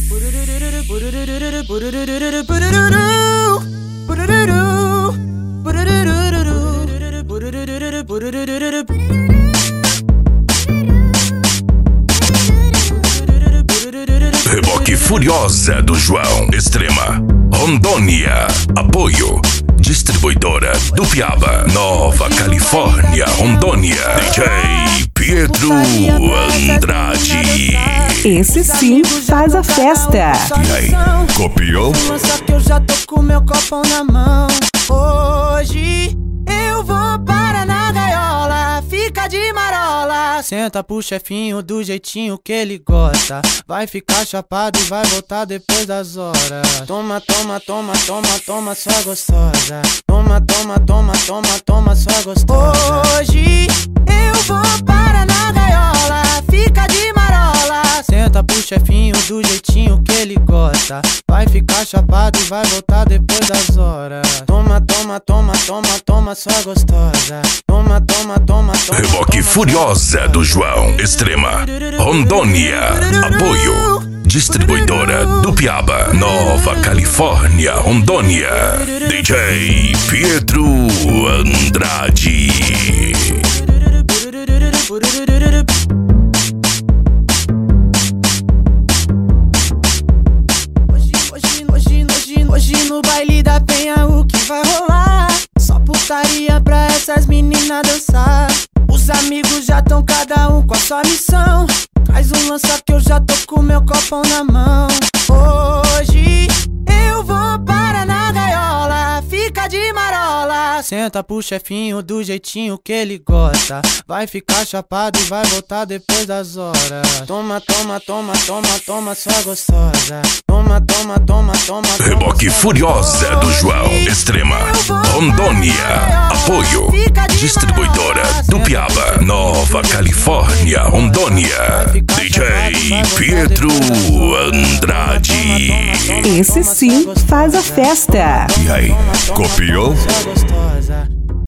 Reboque Furiosa do João, Extrema, Rondônia. Apoio Distribuidora do Piaba, Nova Califórnia, Rondônia. DJ Pietro Andrade. Esse sim faz a festa. E aí, copiou? Só que eu já tô com meu copão na mão. Hoje eu vou para na gaiola, fica de marola. Senta pro chefinho do jeitinho que ele gosta. Vai ficar chapado e vai voltar depois das horas. Toma, toma, toma, toma, toma, sua gostosa. Toma, toma, toma, toma, toma, sua gostosa. Hoje eu vou para na gaiola, fica de marola. Senta pro chefinho do jeitinho que ele gosta. Vai ficar chapado e vai voltar depois das horas. Toma, toma, toma, toma, toma, sua gostosa. Toma, toma, toma, toma. Reboque Furiosa do João, Extrema, Rondônia. Apoio Distribuidora do Piaba, Nova Califórnia, Rondônia. DJ Pietro Andrade. Hoje no baile da penha o que vai rolar? Só putaria pra essas meninas dançar. Os amigos já tão cada um com a sua missão. Traz um lança que eu já tô com meu copão na mão. Hoje eu vou para na gaiola, fica de marola. Senta pro chefinho do jeitinho que ele gosta. Vai ficar chapado e vai voltar depois das horas. Toma, toma, toma, toma, toma, sua gostosa. Toma, toma, toma, toma. Reboque Furiosa do João, Extrema, Rondônia. Apoio Distribuidora do Piaba, Nova Califórnia, Rondônia. DJ Pietro Andrade. Esse sim faz a festa. E aí, copiou? Gostosa.